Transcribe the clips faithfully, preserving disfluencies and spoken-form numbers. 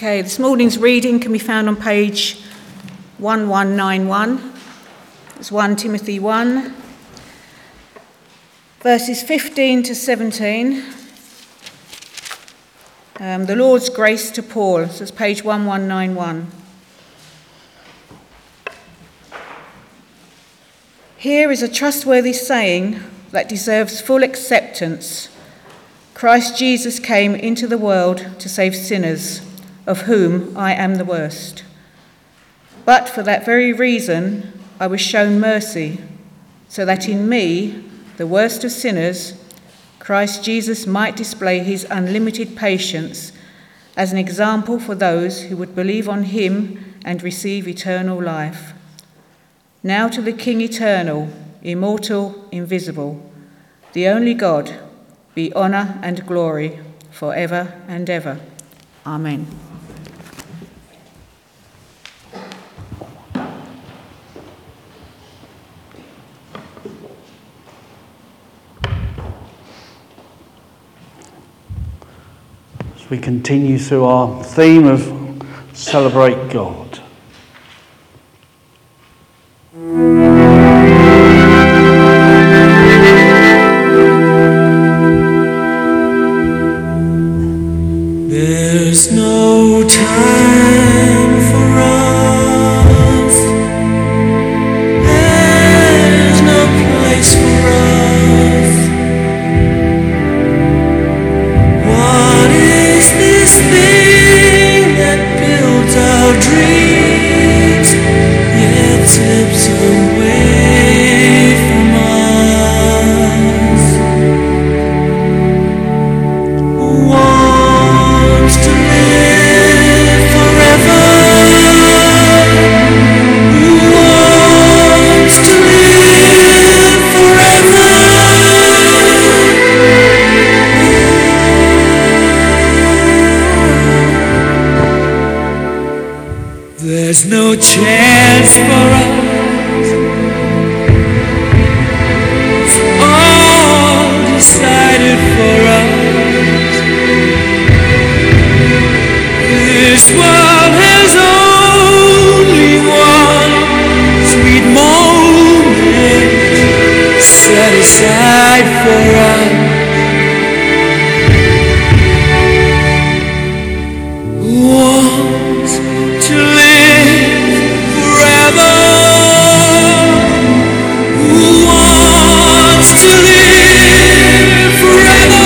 Okay, this morning's reading can be found on page eleven ninety-one. It's First Timothy one, verses fifteen to seventeen. Um, the Lord's grace to Paul. So it's page eleven ninety-one. Here is a trustworthy saying that deserves full acceptance. Christ Jesus came into the world to save sinners, of whom I am the worst. But for that very reason, I was shown mercy, so that in me, the worst of sinners, Christ Jesus might display his unlimited patience as an example for those who would believe on him and receive eternal life. Now to the King eternal, immortal, invisible, the only God, be honour and glory forever and ever. Amen. As we continue through our theme of Celebrate God. There's no time for us. There's no place for us. What is this thing that builds our dreams, yet slips away from us? Wants to live forever. Who wants to live forever? There's no chance for us. It's all decided for us. This world has only one sweet moment set aside for us. Who wants to live forever? Who wants to live forever?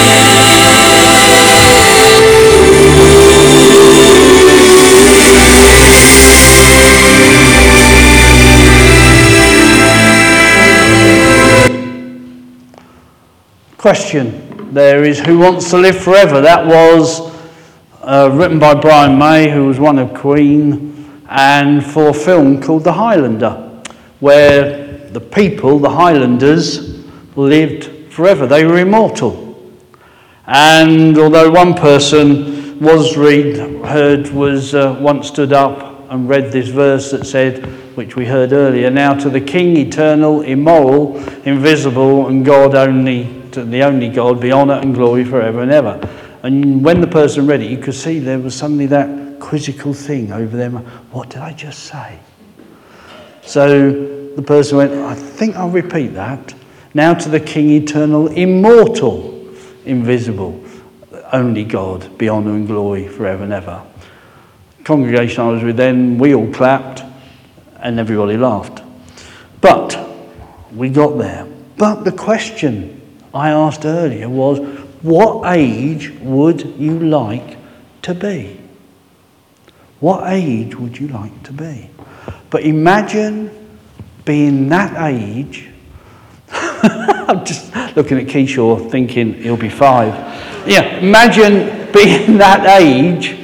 Question there is, who wants to live forever? That was uh, written by Brian May, who was one of Queen, and for a film called The Highlander, where the people, the Highlanders, lived forever. They were immortal. And although one person was read, heard was uh, once stood up and read this verse that said, which we heard earlier, now to the King eternal, immoral, invisible, and God only, to the only God, be honour and glory forever and ever. And when the person read it, you could see there was suddenly that quizzical thing over them. What did I just say? So the person went, I think I'll repeat that. Now to the King eternal, immortal, invisible, only God, be honour and glory forever and ever. The congregation I was with then, we all clapped and everybody laughed. But we got there. But the question I asked earlier was, what age would you like to be? What age would you like to be? But imagine being that age. I'm just looking at Keyshaw thinking he'll be five. Yeah, imagine being that age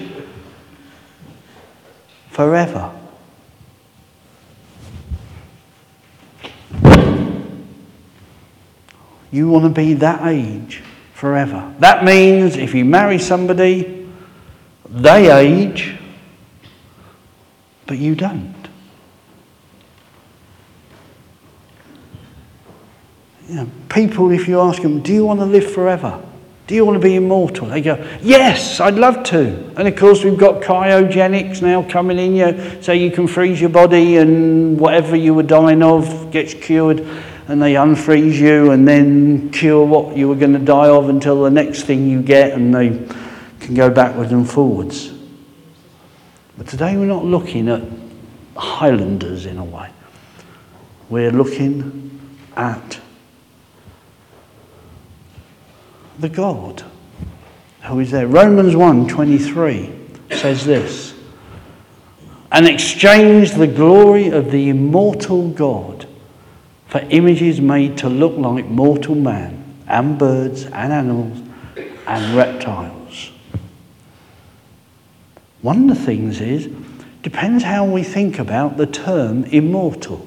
forever. You want to be that age forever. That means if you marry somebody, they age, but you don't. You know, people, if you ask them, do you want to live forever? Do you want to be immortal? They go, yes, I'd love to. And of course we've got cryogenics now coming in, you know, so you can freeze your body and whatever you were dying of gets cured, and they unfreeze you and then cure what you were going to die of until the next thing you get, and they can go backwards and forwards. But today we're not looking at Highlanders in a way. We're looking at the God who is there. Romans one twenty-three says this: and exchanged the glory of the immortal God for images made to look like mortal man, and birds and animals and reptiles. One of the things is, depends how we think about the term immortal.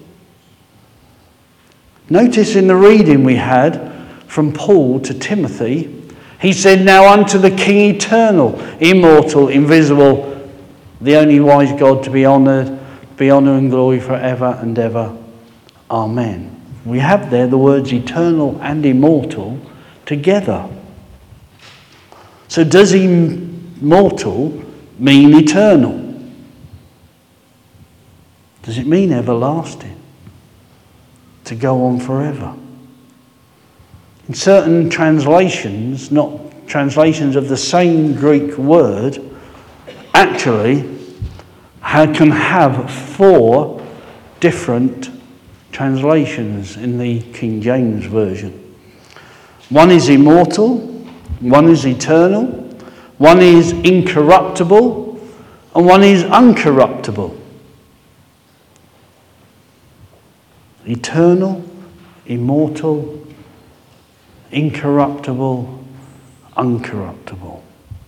Notice in the reading we had from Paul to Timothy, he said, now unto the King eternal, immortal, invisible, the only wise God, to be honoured, be honour and glory forever and ever. Amen. We have there the words eternal and immortal together. So does immortal mean eternal? Does it mean everlasting? To go on forever? In certain translations, not translations of the same Greek word, actually can have four different translations in the King James Version. One is immortal, one is eternal, one is incorruptible, and one is uncorruptible. Eternal, immortal, incorruptible, uncorruptible.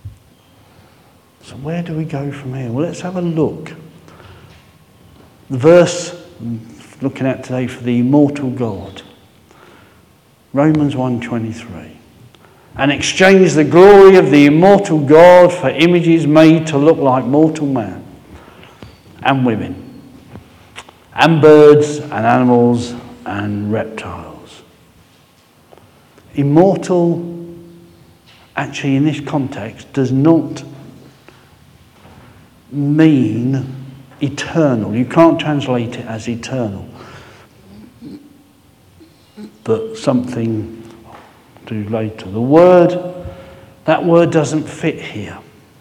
So where do we go from here? Well, let's have a look. The verse I'm looking at today for the immortal God. Romans one twenty-three. And exchange the glory of the immortal God for images made to look like mortal man and women and birds and animals and reptiles. Immortal, actually in this context, does not mean eternal. You can't translate it as eternal. But something to do later. The word, that word doesn't fit here.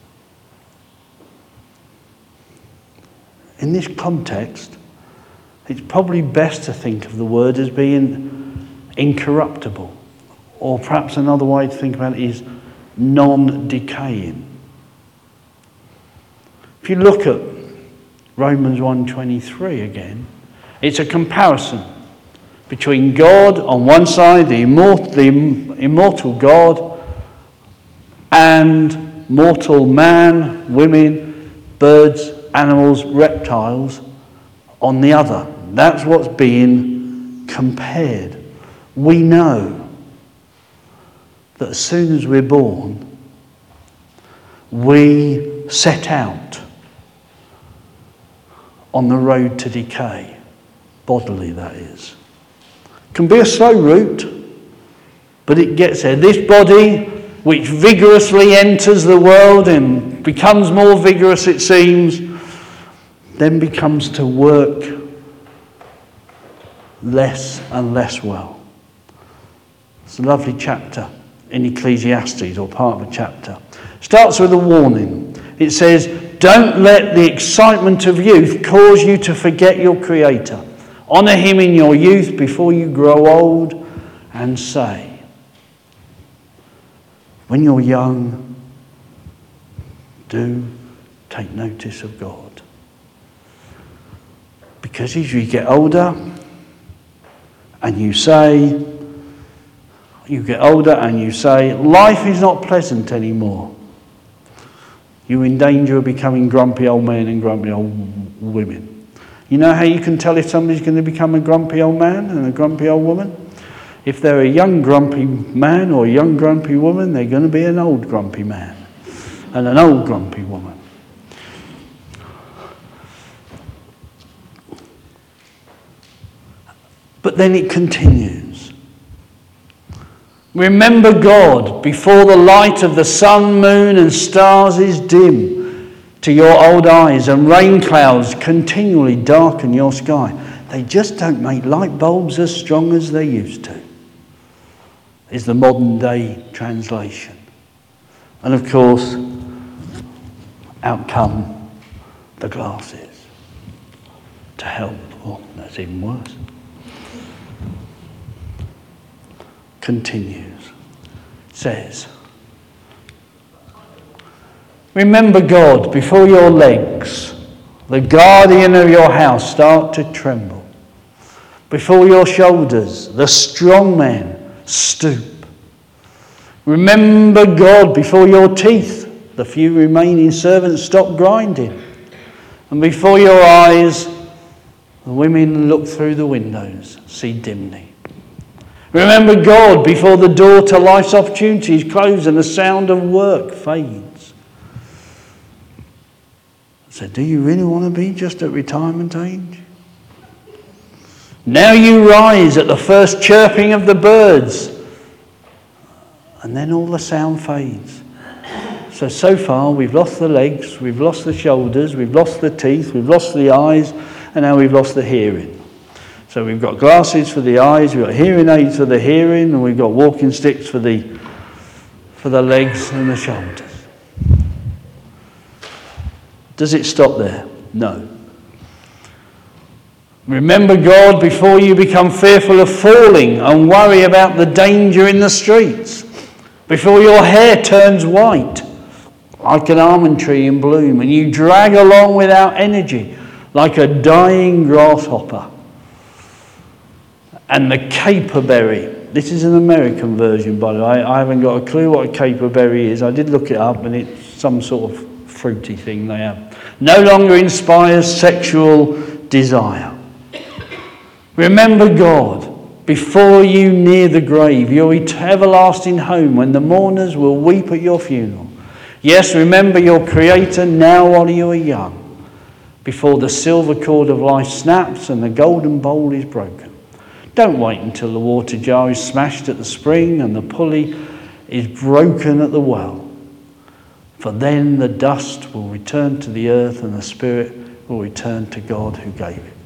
In this context, it's probably best to think of the word as being incorruptible. Or perhaps another way to think about it is non-decaying. If you look at Romans one twenty-three again, it's a comparison between God on one side, the immortal, the immortal God, and mortal man, women, birds, animals, reptiles on the other. That's what's being compared. We know that as soon as we're born, we set out on the road to decay, bodily that is. It can be a slow route, but it gets there. This body, which vigorously enters the world and becomes more vigorous, it seems, then becomes to work less and less well. It's a lovely chapter in Ecclesiastes, or part of a chapter. Starts with a warning. It says, don't let the excitement of youth cause you to forget your Creator. Honour him in your youth before you grow old and say. When you're young, do take notice of God. Because as you get older and you say, you get older and you say, life is not pleasant anymore. You're in danger of becoming grumpy old men and grumpy old women. You know how you can tell if somebody's going to become a grumpy old man and a grumpy old woman? If they're a young grumpy man or a young grumpy woman, they're going to be an old grumpy man and an old grumpy woman. But then it continues. Remember God before the light of the sun, moon and stars is dim to your old eyes and rain clouds continually darken your sky. They just don't make light bulbs as strong as they used to, is the modern day translation. And of course, out come the glasses to help. Oh, that's even worse. Continues, says, remember God before your legs, the guardian of your house, start to tremble. Before your shoulders, the strong man stoop. Remember God before your teeth, the few remaining servants stop grinding. And before your eyes, the women look through the windows, see dimly. Remember God before the door to life's opportunities close and the sound of work fades. So do you really want to be just at retirement age? Now you rise at the first chirping of the birds, and then all the sound fades. So, so far we've lost the legs, we've lost the shoulders, we've lost the teeth, we've lost the eyes, and now we've lost the hearing. So we've got glasses for the eyes, we've got hearing aids for the hearing, and we've got walking sticks for the for the legs and the shoulders. Does it stop there? No. Remember God before you become fearful of falling and worry about the danger in the streets. Before your hair turns white like an almond tree in bloom and you drag along without energy like a dying grasshopper. And the caperberry, this is an American version by the way, I haven't got a clue what a caperberry is. I did look it up and it's some sort of fruity thing they have. No longer inspires sexual desire. Remember God before you near the grave, your everlasting home when the mourners will weep at your funeral. Yes, remember your Creator now while you are young, before the silver cord of life snaps and the golden bowl is broken. Don't wait until the water jar is smashed at the spring and the pulley is broken at the well. For then the dust will return to the earth and the spirit will return to God who gave it.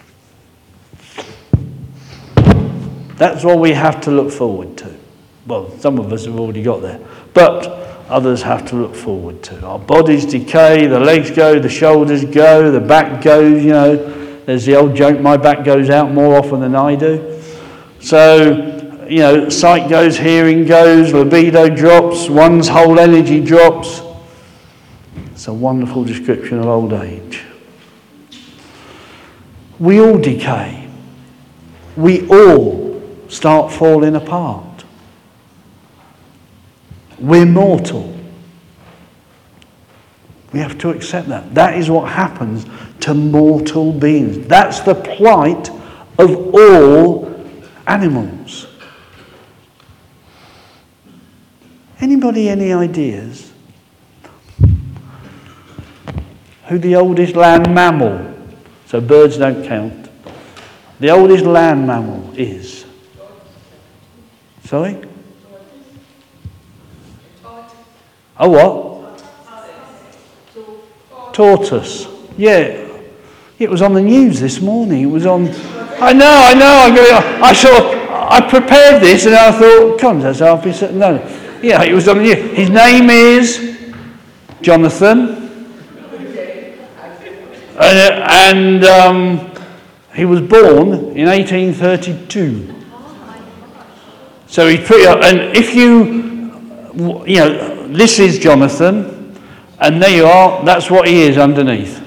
That's what we have to look forward to. Well, some of us have already got there, but others have to look forward to. Our bodies decay, the legs go, the shoulders go, the back goes, you know. There's the old joke, my back goes out more often than I do. So, you know, sight goes, hearing goes, libido drops, one's whole energy drops. It's a wonderful description of old age. We all decay. We all start falling apart. We're mortal. We have to accept that. That is what happens to mortal beings. That's the plight of all animals. Anybody any ideas who the oldest land mammal, so birds don't count, the oldest land mammal is? Sorry? Oh, what? Tortoise. Yeah. It was on the news this morning. It was on... I know, I know. I'm going, I sort of... I prepared this and I thought, come on, I'll be... No. Yeah, it was on the news. His name is Jonathan. And, and um, he was born in eighteen thirty-two. So he's pretty... And if you... You know, this is Jonathan... And there you are, that's what he is underneath.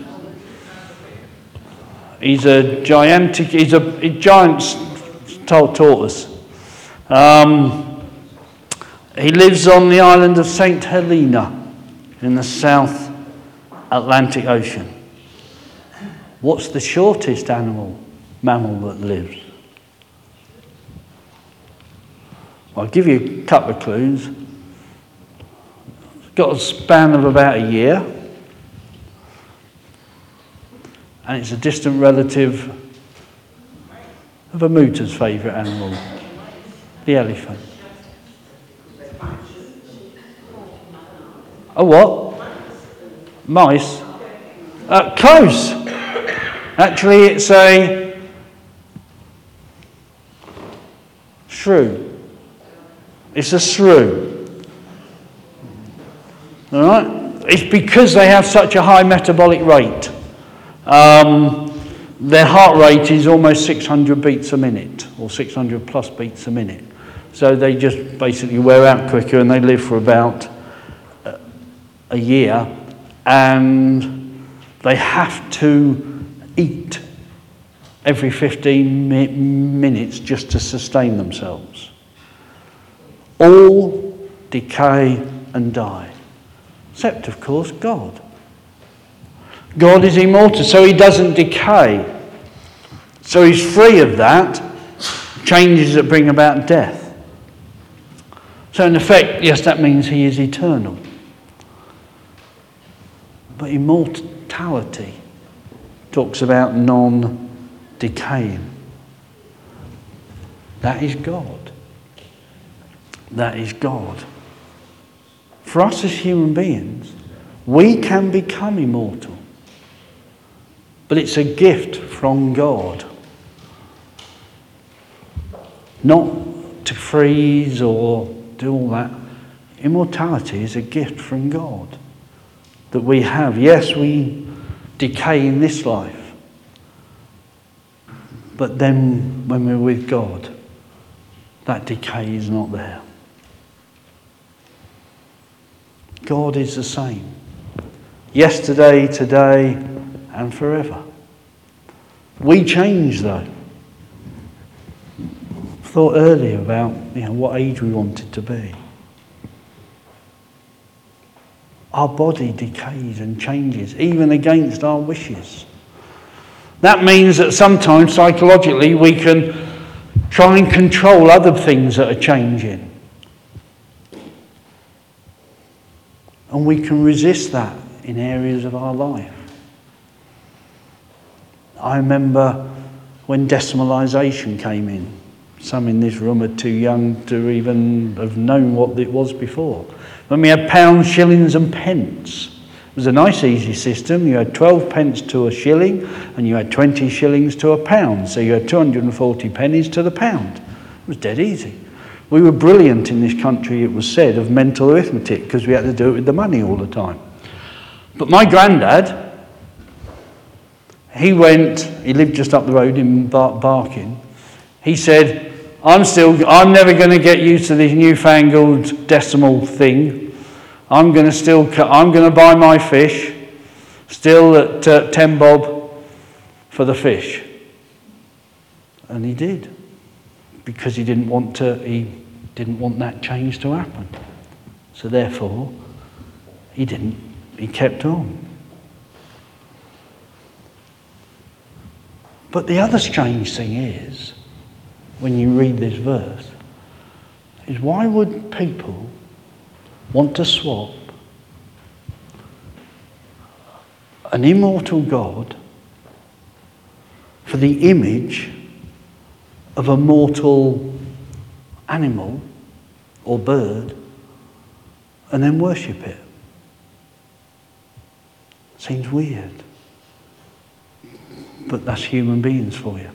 He's a gigantic, he's a, a giant tortoise. Um, he lives on the island of Saint Helena in the South Atlantic Ocean. What's the shortest animal, mammal that lives? I'll give you a couple of clues. Got a span of about a year, and it's a distant relative of a mooter's favourite animal, the elephant. A what? Mice? Uh, close. Actually, it's a shrew. It's a shrew. All right? It's because they have such a high metabolic rate. Um, their heart rate is almost six hundred beats a minute, or six hundred plus beats a minute. So they just basically wear out quicker, and they live for about a year, and they have to eat every fifteen mi- minutes just to sustain themselves. All decay and die, except of course God. God is immortal, so he doesn't decay. So he's free of that, changes that bring about death. So in effect, yes, that means he is eternal. But immortality talks about non-decaying. That is God. That is God. For us as human beings, we can become immortal. But it's a gift from God. Not to freeze or do all that. Immortality is a gift from God that we have. Yes, we decay in this life. But then when we're with God, that decay is not there. God is the same. Yesterday, today, and forever. We change though. I thought earlier about, you know, what age we wanted to be. Our body decays and changes, even against our wishes. That means that sometimes psychologically we can try and control other things that are changing. And we can resist that in areas of our life. I remember when decimalisation came in. Some in this room are too young to even have known what it was before. When we had pounds, shillings and pence. It was a nice easy system. You had twelve pence to a shilling and you had twenty shillings to a pound. So you had two hundred forty pennies to the pound. It was dead easy. We were brilliant in this country, it was said, of mental arithmetic because we had to do it with the money all the time. But my granddad, he went, he lived just up the road in Bar- Barking. He said, I'm still, I'm never going to get used to this newfangled decimal thing. I'm going to still, I'm going to buy my fish, still at uh, ten bob for the fish. And he did, because he didn't want to, he didn't want that change to happen. So therefore, he didn't, he kept on. But the other strange thing is, when you read this verse, is why would people want to swap an immortal God for the image of a mortal animal or bird and then worship it? Seems weird. But that's human beings for you.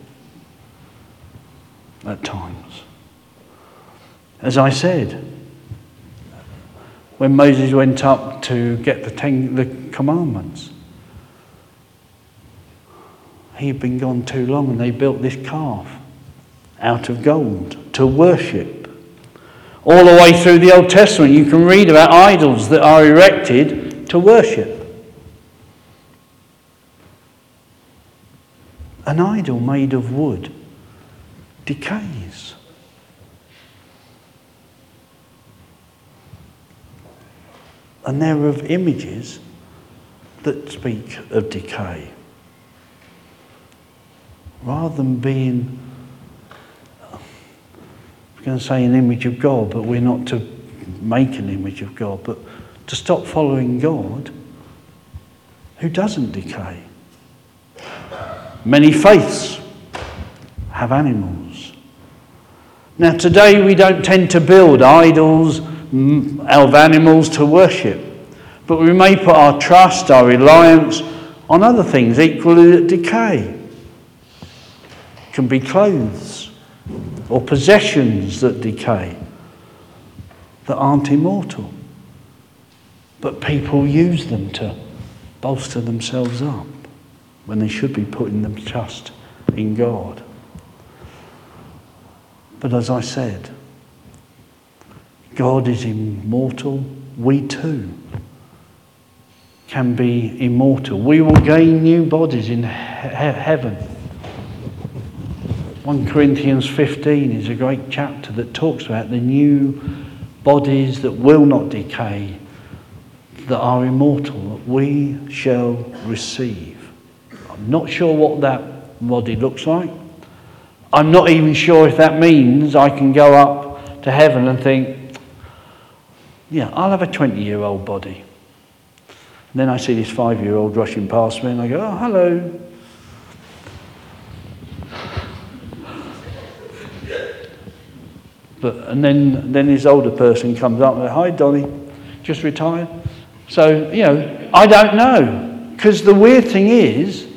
At times. As I said, when Moses went up to get the ten the commandments, he had been gone too long and they built this calf out of gold to worship. All the way through the Old Testament you can read about idols that are erected to worship. An idol made of wood decays. And they're of images that speak of decay. Rather than being, I was going to say an image of God, but we're not to make an image of God, but to stop following God who doesn't decay. Many faiths have animals. Now today we don't tend to build idols of animals to worship. But we may put our trust, our reliance on other things equally that decay. It can be clothes or possessions that decay, that aren't immortal. But people use them to bolster themselves up when they should be putting their trust in God. But as I said, God is immortal. We too can be immortal. We will gain new bodies in he- heaven. First Corinthians fifteen is a great chapter that talks about the new bodies that will not decay, that are immortal, that we shall receive. I'm not sure what that body looks like. I'm not even sure if that means I can go up to heaven and think, yeah, I'll have a twenty-year-old body. And then I see this five-year-old rushing past me and I go, oh, hello. But, and then, then this older person comes up and says, hi, Donnie, just retired. So, you know, I don't know. Because the weird thing is,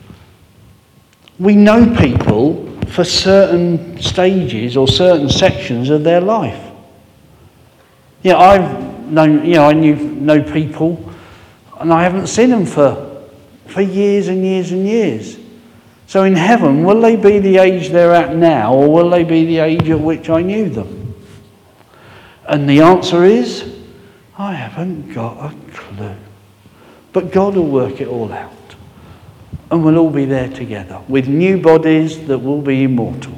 we know people for certain stages or certain sections of their life. You know, I've known, you know, I knew, know people and I haven't seen them for, for years and years and years. So in heaven, will they be the age they're at now, or will they be the age at which I knew them? And the answer is, I haven't got a clue. But God will work it all out. And we'll all be there together with new bodies that will be immortal.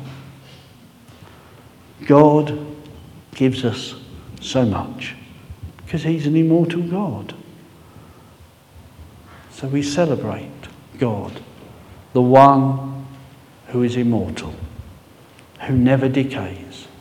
God gives us so much because he's an immortal God. So we celebrate God, the one who is immortal, who never decays,